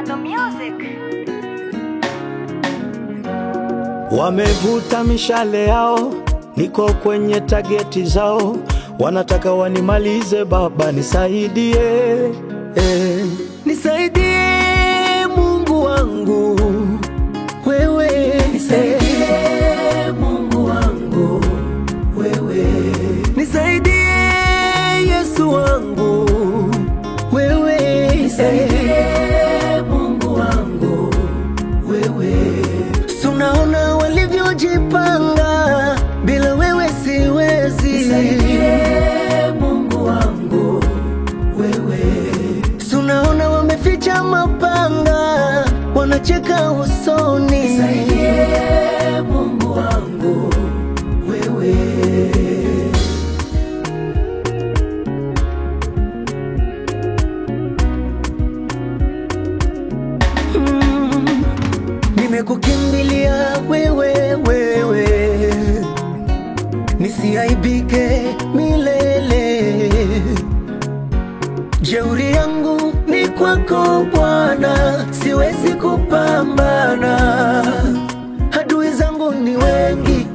Mando Music. Wamevuta mishale yao, niko kwenye targeti zao, wanataka wanimalize. Baba nisaidie, nisaidie Mungu wangu, wewe nisaidie Mungu wangu, wewe nisaidie Yesu wangu, wewe nisaidie Mungu wangu, wewe. Sunaona walivyojipanga, bila wewe siwezi. Nisaidie Mungu wangu, wewe. Sunaona wameficha mapanga, wanacheka usoni. Nisaidie Mungu wangu, wewe. Nimekukimbilia wewe, nisiaibike milele. Jeuri yangu ni kwako Bwana, siwezi kupambana. Adui zangu ni wengi,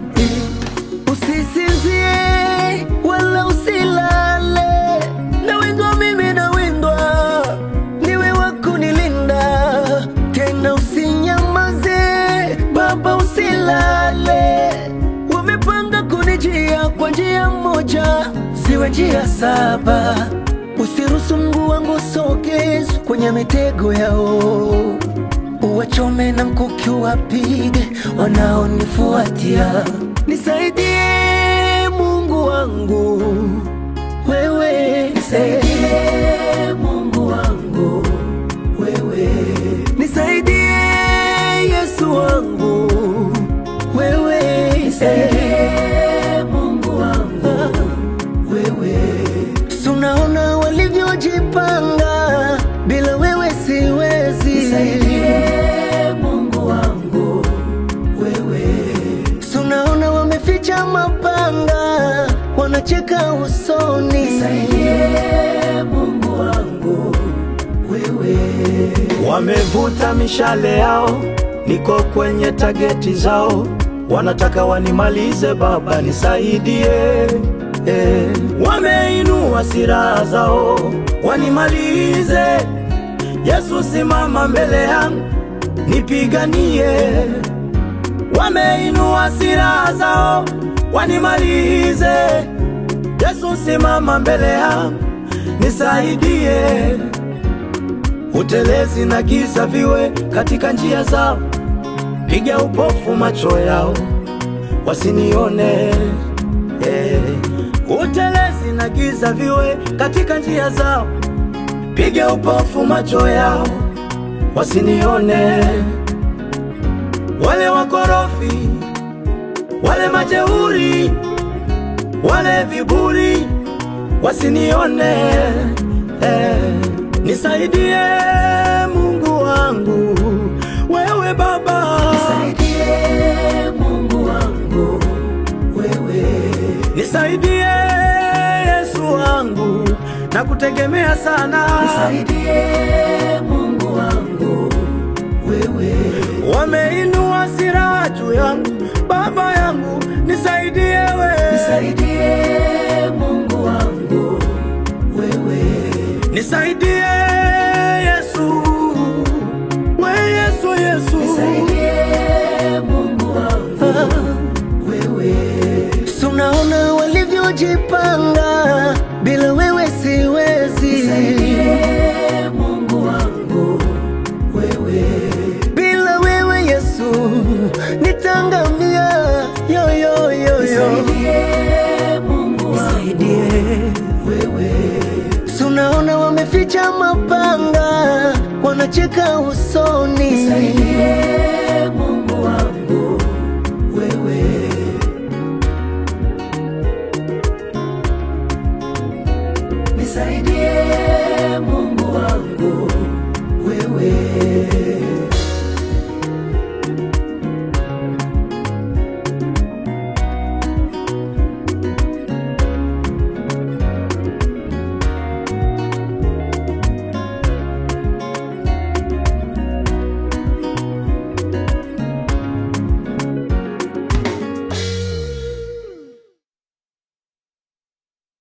usisinzie wala usilale. Nawindwa mimi, nawindwa, niwe wako nilinda. Tena usinyamaze Baba, usilale. Wamepanga kunijia kwa njia moja, siwe njia saba. Usiruhusu mguu wangu sogezwe kwenye mitego yao, uwachome na mkuki wapige wanaonifuatia. Nisaidie Mungu wangu, wewe. Nisaidie Mungu wangu, wewe. Nisaidie Yesu wangu, wewe. Nisaidie Mungu wangu, wewe. Sunaona walivyojipanga, bila wewe siwezi. Nisaidie Mungu wangu, wewe. Sunaona wameficha mapanga, wanacheka usoni. Nisaidie Mungu wangu, wewe. Wamevuta mishale yao, niko kwenye targeti zao, wanataka wanimalize. Baba nisaidie, wameinua silaha zao wanimalize. Yesu simama mbele yangu, nipiganie. Wameinua silaha zao wanimalize. Yesu simama mbele yangu, nisaidie. Utelezi na giza viwe katika njia zao, piga upofu macho yao wasinione. Utelezi na giza viwe katika njia zao, piga upofu macho yao wasinione. Wale wakorofi, wale majeuri, wale viburi wasinione. Nisaidie Mungu wangu, wewe Baba. Nisaidie Mungu wangu, wewe. Nisaidie Yesu wangu, nakutegemea sana. Nisaidie Mungu wangu, wewe. Wameinua silaha juu yangu, Baba yangu, nisaidie wewe. Nisaidie Mungu wangu, wewe. Nisaidie Yesu, wewe Yesu, Yesu. Nisaidie Mungu wangu, wewe. Sunaona walivyojipanga, bila wewe siwezi. Nisaidie Mungu wangu, wewe. Bila wewe Yesu nitangamia, yo. Nisaidie Mungu wangu, wewe. Sunaona wameficha mapanga, wanacheka usoni. Nisaidie Mungu wangu, wewe. Nisaidie Mungu wangu, wewe.